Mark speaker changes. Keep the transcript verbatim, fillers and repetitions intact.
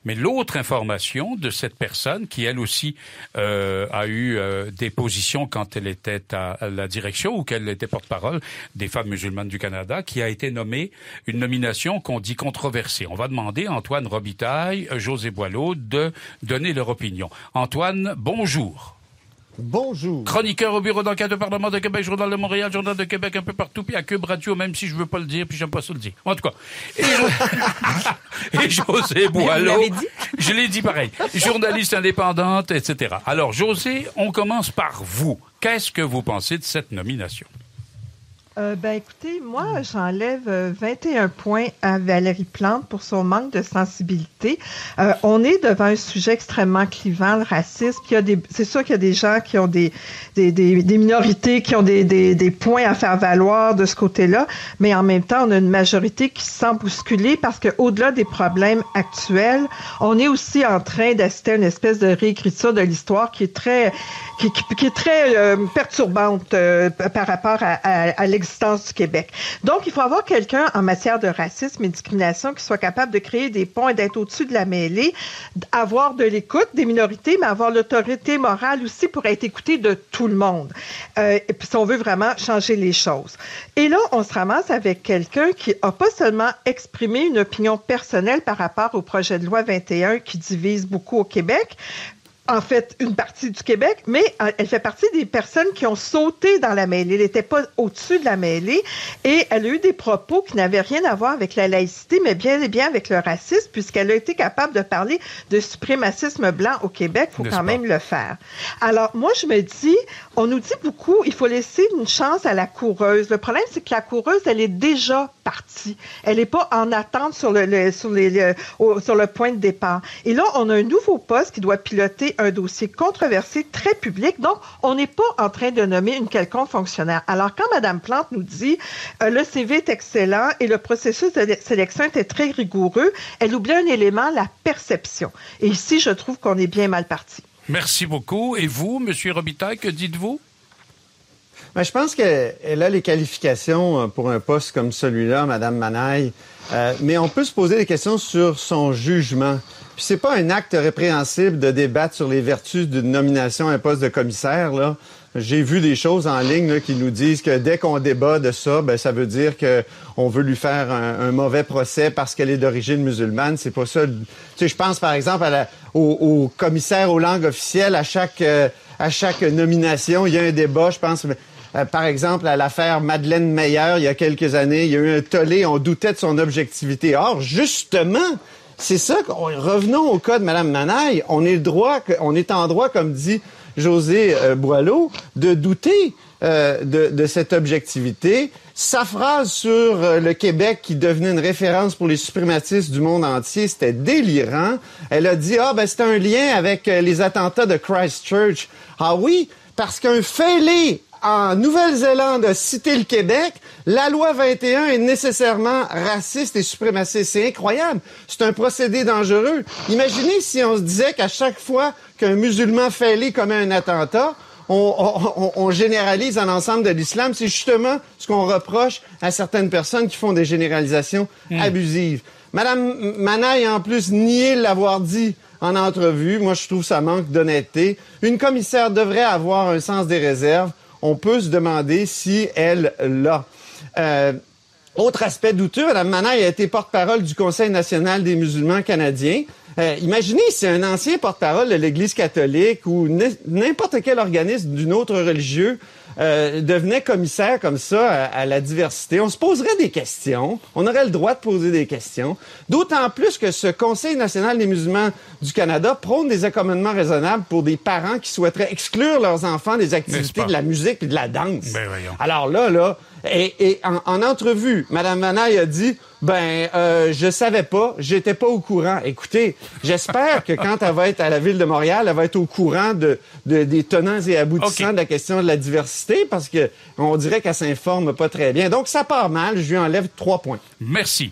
Speaker 1: Mais l'autre information de cette personne, qui elle aussi euh, a eu euh, des positions quand elle était à, à la direction ou qu'elle était porte-parole des femmes musulmanes du Canada, qui a été nommée une nomination qu'on dit controversée. On va demander à Antoine Robitaille, José Boileau de donner leur opinion. Antoine, bonjour.
Speaker 2: Bonjour.
Speaker 1: Chroniqueur au bureau d'enquête du Parlement de Québec, Journal de Montréal, Journal de Québec, un peu partout, puis à Cube Radio, même si je veux pas le dire, puis j'aime pas ça le dire. En tout cas. Et, je... et José Boileau. Je l'ai dit pareil. Journaliste indépendante, et cetera. Alors, José, on commence par vous. Qu'est-ce que vous pensez de cette nomination?
Speaker 3: Euh, ben écoutez, moi, j'enlève vingt et un points à Valérie Plante pour son manque de sensibilité. Euh, on est devant un sujet extrêmement clivant, le racisme. Il y a des, c'est sûr qu'il y a des gens qui ont des, des, des, des minorités qui ont des, des, des points à faire valoir de ce côté-là, mais en même temps, on a une majorité qui se sent bousculée parce que au-delà des problèmes actuels, on est aussi en train d'assister à une espèce de réécriture de l'histoire qui est très, qui, qui, qui est très euh, perturbante euh, par rapport à, à, à l'existence du Québec. Donc, il faut avoir quelqu'un en matière de racisme et discrimination qui soit capable de créer des ponts et d'être au-dessus de la mêlée, avoir de l'écoute des minorités, mais avoir l'autorité morale aussi pour être écouté de tout le monde. Euh, et puis, si on veut vraiment changer les choses. Et là, on se ramasse avec quelqu'un qui a pas seulement exprimé une opinion personnelle par rapport au projet de loi vingt et un qui divise beaucoup au Québec, en fait, une partie du Québec, mais elle fait partie des personnes qui ont sauté dans la mêlée. Elle n'était pas au-dessus de la mêlée et elle a eu des propos qui n'avaient rien à voir avec la laïcité, mais bien et bien avec le racisme, puisqu'elle a été capable de parler de suprémacisme blanc au Québec. Il faut quand même le faire. Alors, moi, je me dis, on nous dit beaucoup, il faut laisser une chance à la coureuse. Le problème, c'est que la coureuse, elle est déjà partie. Elle n'est pas en attente sur le, le, sur, les, le, au, sur le point de départ. Et là, on a un nouveau poste qui doit piloter un dossier controversé, très public. Donc, on n'est pas en train de nommer une quelconque fonctionnaire. Alors, quand Mme Plante nous dit euh, le C V est excellent et le processus de sélection était très rigoureux, elle oublie un élément, la perception. Et ici, je trouve qu'on est bien mal parti.
Speaker 1: Merci beaucoup. Et vous, M. Robitaille, que dites-vous?
Speaker 2: Ben, je pense qu'elle a les qualifications pour un poste comme celui-là, Mme Manaille. Euh, mais on peut se poser des questions sur son jugement. Puis c'est pas un acte répréhensible de débattre sur les vertus d'une nomination à un poste de commissaire, là. J'ai vu des choses en ligne là, qui nous disent que dès qu'on débat de ça, ben ça veut dire que on veut lui faire un, un mauvais procès parce qu'elle est d'origine musulmane. C'est pas ça. Tu sais, je pense par exemple à la, au, au commissaire aux langues officielles. À chaque euh, à chaque nomination, il y a un débat. Je pense. Euh, par exemple, à l'affaire Madeleine Meyer, il y a quelques années, il y a eu un tollé, on doutait de son objectivité. Or, justement, c'est ça, revenons au cas de Mme Manaille, on est, le droit, on est en droit, comme dit José euh, Boileau, de douter euh, de, de cette objectivité. Sa phrase sur euh, le Québec qui devenait une référence pour les suprématistes du monde entier, c'était délirant. Elle a dit, ah ben c'est un lien avec euh, les attentats de Christchurch. Ah oui, parce qu'un fêlé en Nouvelle-Zélande a cité le Québec, la loi vingt et un est nécessairement raciste et suprémaciste. C'est incroyable. C'est un procédé dangereux. Imaginez si on se disait qu'à chaque fois qu'un musulman fêlé commet un attentat, on, on, on généralise en ensemble de l'islam. C'est justement ce qu'on reproche à certaines personnes qui font des généralisations mmh. abusives. Madame Manaille, en plus, nié l'avoir dit en entrevue. Moi, je trouve ça manque d'honnêteté. Une commissaire devrait avoir un sens des réserves. On peut se demander si elle l'a. Euh, autre aspect douteux, Mme Manaille a été porte-parole du Conseil national des musulmans canadiens. Euh, imaginez si un ancien porte-parole de l'Église catholique ou n'importe quel organisme d'une autre religieux euh, devenait commissaire comme ça à, à la diversité. On se poserait des questions. On aurait le droit de poser des questions. D'autant plus que ce Conseil national des musulmans du Canada prône des accommodements raisonnables pour des parents qui souhaiteraient exclure leurs enfants des activités de la musique et de la danse.
Speaker 1: Ben voyons.
Speaker 2: Alors là, là, et, et en, en entrevue, Mme Manaille a dit, ben, euh, je savais pas, j'étais pas au courant. Écoutez, j'espère que quand elle va être à la Ville de Montréal, elle va être au courant de, de des tenants et aboutissants okay. de la question de la diversité, parce que on dirait qu'elle s'informe pas très bien. Donc, ça part mal. Je lui enlève trois points.
Speaker 1: Merci.